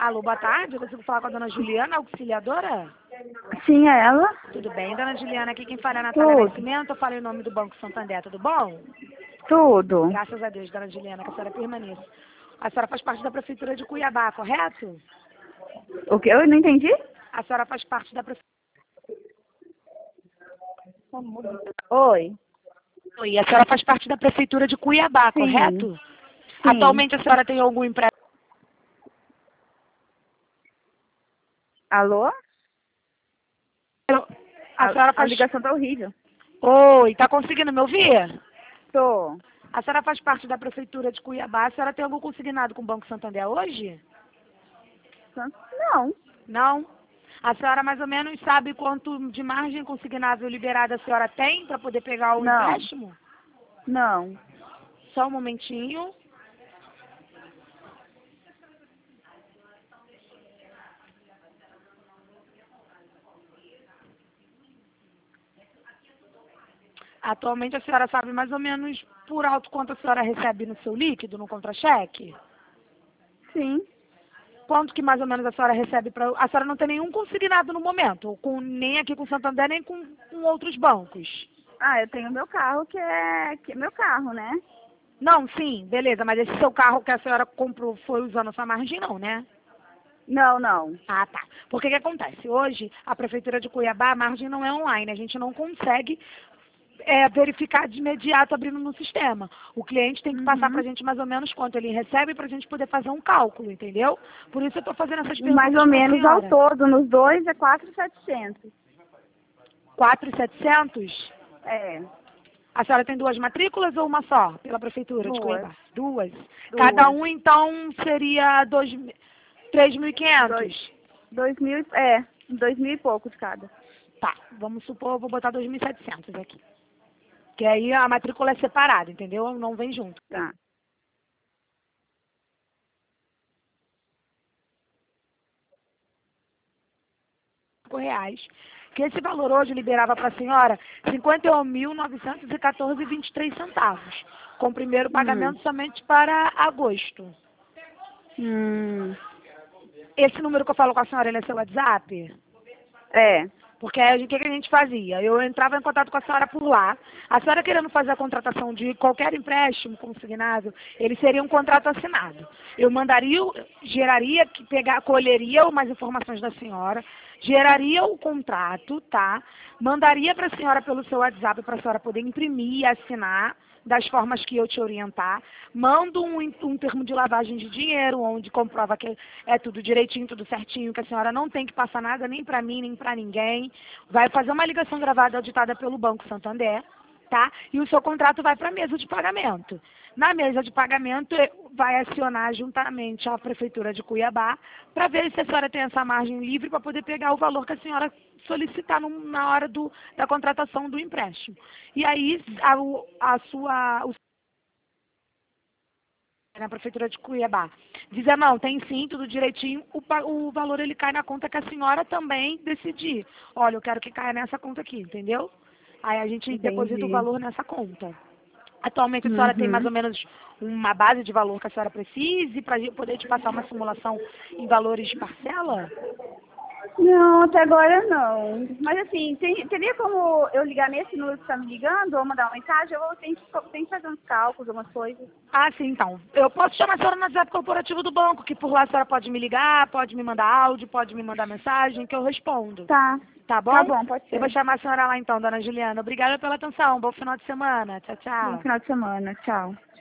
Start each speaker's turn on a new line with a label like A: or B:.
A: Alô, boa tarde. Eu consigo falar com a dona Juliana, auxiliadora?
B: Sim, é ela?
A: Tudo bem, dona Juliana? Aqui quem fala é a Natália
B: Tudo.
A: Nascimento. Eu falo em nome do Banco Santander. Tudo bom?
B: Tudo.
A: Graças a Deus, dona Juliana, que a senhora permaneça. A senhora faz parte da Prefeitura de Cuiabá, correto?
B: O que? Eu não entendi?
A: A senhora faz parte da Prefeitura.
B: Oi.
A: E a senhora faz parte da Prefeitura de Cuiabá,
B: Sim.
A: correto?
B: Sim.
A: Atualmente a senhora tem algum empréstimo?
B: Alô?
A: A senhora
B: A
A: faz...
B: ligação tá horrível.
A: Oi, tá conseguindo me ouvir?
B: Tô.
A: A senhora faz parte da Prefeitura de Cuiabá. A senhora tem algum consignado com o Banco Santander hoje?
B: Não.
A: Não? A senhora mais ou menos sabe quanto de margem consignável liberada a senhora tem para poder pegar o
B: Não.
A: empréstimo?
B: Não.
A: Só um momentinho. Atualmente a senhora sabe mais ou menos por alto quanto a senhora recebe no seu líquido, no contra-cheque?
B: Sim.
A: Quanto que mais ou menos a senhora recebe para... A senhora não tem nenhum consignado no momento, nem aqui com o Santander, nem com outros bancos?
B: Ah, eu tenho meu carro, que é meu carro, né?
A: Não, sim, beleza, mas esse seu carro que a senhora comprou foi usando a sua margem, não, né?
B: Não, não.
A: Ah, tá. Porque que acontece? Hoje, a Prefeitura de Cuiabá, a margem não é online. A gente não consegue verificar de imediato abrindo no sistema. O cliente tem que passar para a
B: Uhum.
A: gente mais ou menos quanto ele recebe para a gente poder fazer um cálculo, entendeu? Por isso eu estou fazendo essas
B: Mais
A: perguntas
B: ou
A: para a
B: menos ao
A: senhora.
B: todo, nos dois é 4.700.
A: 4.700?
B: É.
A: A senhora tem duas matrículas ou uma só, pela Prefeitura de
B: Duas.
A: Cuiabá? Duas. Cada
B: Duas.
A: um, então, seria 3.500.
B: 2.000, 2.000 e poucos cada.
A: Tá, vamos supor, eu vou botar 2.700 aqui. Que aí a matrícula é separada, entendeu? Não vem junto.
B: Tá.
A: R$ 5, que esse valor hoje liberava para a senhora 51.914,23 com o primeiro
B: Hum.
A: pagamento somente para agosto.
B: Hum.
A: Esse número que eu falo com a senhora, ele é seu WhatsApp?
B: É.
A: Porque aí, o que que a gente fazia? Eu entrava em contato com a senhora por lá. A senhora querendo fazer a contratação de qualquer empréstimo consignado, ele seria um contrato assinado. Eu mandaria, geraria, colheria umas informações da senhora, geraria o contrato, tá? Mandaria para a senhora pelo seu WhatsApp para a senhora poder imprimir e assinar das formas que eu te orientar. Mando um termo de lavagem de dinheiro, onde comprova que é tudo direitinho, tudo certinho, que a senhora não tem que passar nada nem para mim, nem para ninguém. Vai fazer uma ligação gravada auditada pelo Banco Santander, tá? E o seu contrato vai para a mesa de pagamento. Na mesa de pagamento, vai acionar juntamente a Prefeitura de Cuiabá para ver se a senhora tem essa margem livre para poder pegar o valor que a senhora solicitar na hora da contratação do empréstimo. E aí, na Prefeitura de Cuiabá, dizer, não, tem sim, tudo direitinho, o valor ele cai na conta que a senhora também decidir. Olha, eu quero que caia nessa conta aqui, entendeu? Aí a gente deposita o
B: Entendi.
A: valor nessa conta. Atualmente a senhora tem mais
B: Uhum.
A: ou menos uma base de valor que a senhora precise para poder te passar uma simulação em valores parcela?
B: Não, até agora não. Mas assim, teria como eu ligar nesse número que está me ligando ou mandar uma mensagem? Eu tenho que fazer uns cálculos, algumas coisas.
A: Ah, sim, então. Eu posso chamar a senhora no WhatsApp corporativo do banco, que por lá a senhora pode me ligar, pode me mandar áudio, pode me mandar mensagem, que eu respondo.
B: Tá.
A: Tá
B: Tá
A: bom?
B: bom, pode
A: Eu vou
B: ser.
A: chamar a senhora lá então, dona Juliana. Obrigada pela atenção. Bom final de semana. Tchau,
B: Bom
A: tchau.
B: final de semana. Tchau.